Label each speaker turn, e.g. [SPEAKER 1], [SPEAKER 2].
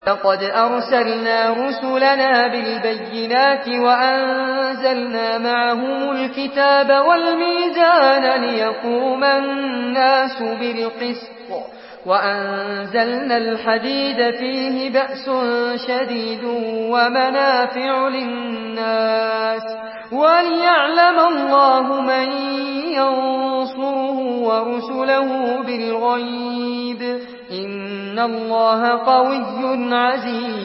[SPEAKER 1] لقد أرسلنا رسلنا بالبينات وأنزلنا معهم الكتاب والميزان ليقوم الناس بالقسط وأنزلنا الحديد فيه بأس شديد ومنافع للناس وليعلم الله من ينصره ورسله بالغيب إن الله قوي عزيز.